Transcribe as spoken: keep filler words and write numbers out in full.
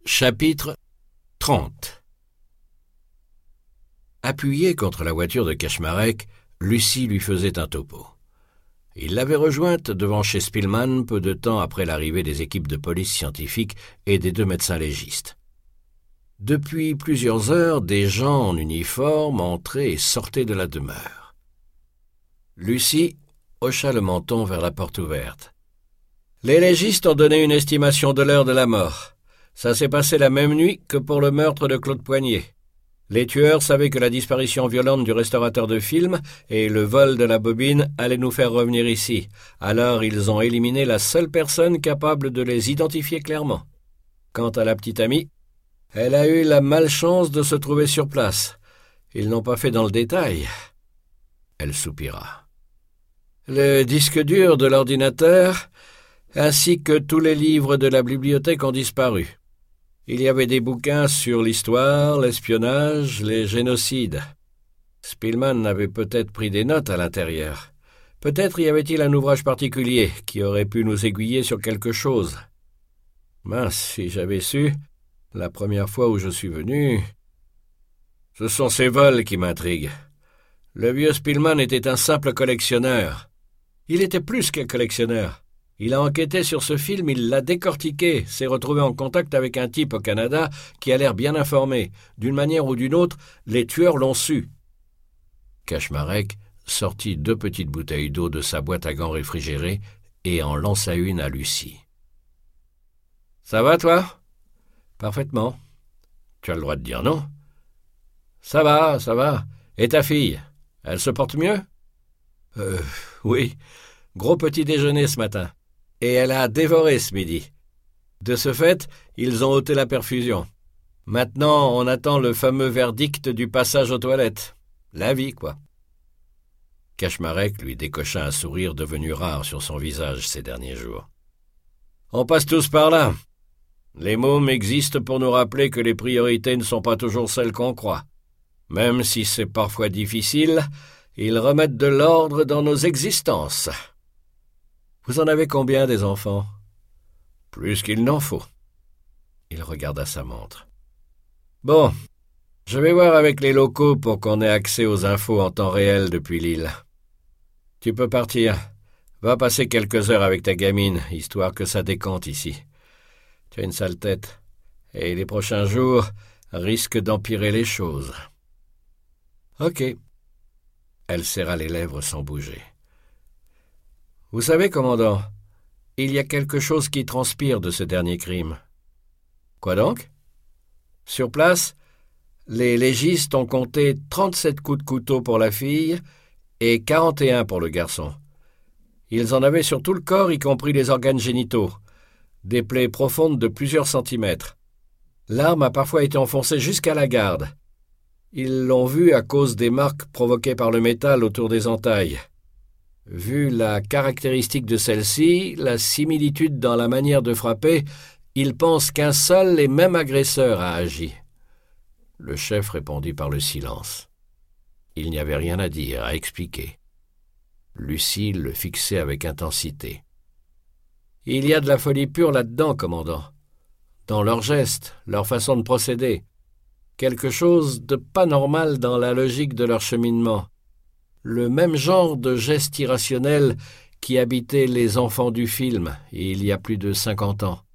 Chapitre trente. Appuyée contre la voiture de Kaczmarek, Lucie lui faisait un topo. Il l'avait rejointe devant chez Spillman peu de temps après l'arrivée des équipes de police scientifique et des deux médecins légistes. Depuis plusieurs heures, des gens en uniforme entraient et sortaient de la demeure. Lucie hocha le menton vers la porte ouverte. « Les légistes ont donné une estimation de l'heure de la mort. Ça s'est passé la même nuit que pour le meurtre de Claude Poignet. Les tueurs savaient que la disparition violente du restaurateur de films et le vol de la bobine allaient nous faire revenir ici. Alors ils ont éliminé la seule personne capable de les identifier clairement. Quant à la petite amie, elle a eu la malchance de se trouver sur place. Ils n'ont pas fait dans le détail. » Elle soupira. « Le disque dur de l'ordinateur, ainsi que tous les livres de la bibliothèque ont disparu. Il y avait des bouquins sur l'histoire, l'espionnage, les génocides. Spillman avait peut-être pris des notes à l'intérieur. Peut-être y avait-il un ouvrage particulier qui aurait pu nous aiguiller sur quelque chose. Mince, si j'avais su, la première fois où je suis venu... Ce sont ces vols qui m'intriguent. Le vieux Spillman était un simple collectionneur. Il était plus qu'un collectionneur. Il a enquêté sur ce film, il l'a décortiqué, s'est retrouvé en contact avec un type au Canada qui a l'air bien informé. D'une manière ou d'une autre, les tueurs l'ont su. » Kaczmarek sortit deux petites bouteilles d'eau de sa boîte à gants réfrigérée et en lança une à Lucie. « Ça va, toi ? » ?»« Parfaitement. »« Tu as le droit de dire non. »« Ça va, ça va. Et ta fille ? Elle se porte mieux ? » ?»« Euh, oui. Gros petit déjeuner ce matin. Et elle a dévoré ce midi. De ce fait, ils ont ôté la perfusion. Maintenant, on attend le fameux verdict du passage aux toilettes. La vie, quoi. » Kaczmarek lui décocha un sourire devenu rare sur son visage ces derniers jours. « On passe tous par là. Les mômes existent pour nous rappeler que les priorités ne sont pas toujours celles qu'on croit. Même si c'est parfois difficile, ils remettent de l'ordre dans nos existences. » « Vous en avez combien des enfants ? » ?»« Plus qu'il n'en faut. » Il regarda sa montre. « Bon, je vais voir avec les locaux pour qu'on ait accès aux infos en temps réel depuis l'île. Tu peux partir. Va passer quelques heures avec ta gamine, histoire que ça décante ici. Tu as une sale tête, et les prochains jours risquent d'empirer les choses. » « Ok. » Elle serra les lèvres sans bouger. « Vous savez, commandant, il y a quelque chose qui transpire de ce dernier crime. »« Quoi donc ? » ?»« Sur place, les légistes ont compté trente-sept coups de couteau pour la fille et quarante et un pour le garçon. Ils en avaient sur tout le corps, y compris les organes génitaux, des plaies profondes de plusieurs centimètres. L'arme a parfois été enfoncée jusqu'à la garde. Ils l'ont vue à cause des marques provoquées par le métal autour des entailles. Vu la caractéristique de celle-ci, la similitude dans la manière de frapper, ils pensent qu'un seul et même agresseur a agi. » Le chef répondit par le silence. Il n'y avait rien à dire, à expliquer. Lucie le fixait avec intensité. « Il y a de la folie pure là-dedans, commandant. Dans leurs gestes, leur façon de procéder. Quelque chose de pas normal dans la logique de leur cheminement. Le même genre de geste irrationnel qui habitait les enfants du film il y a plus de cinquante ans.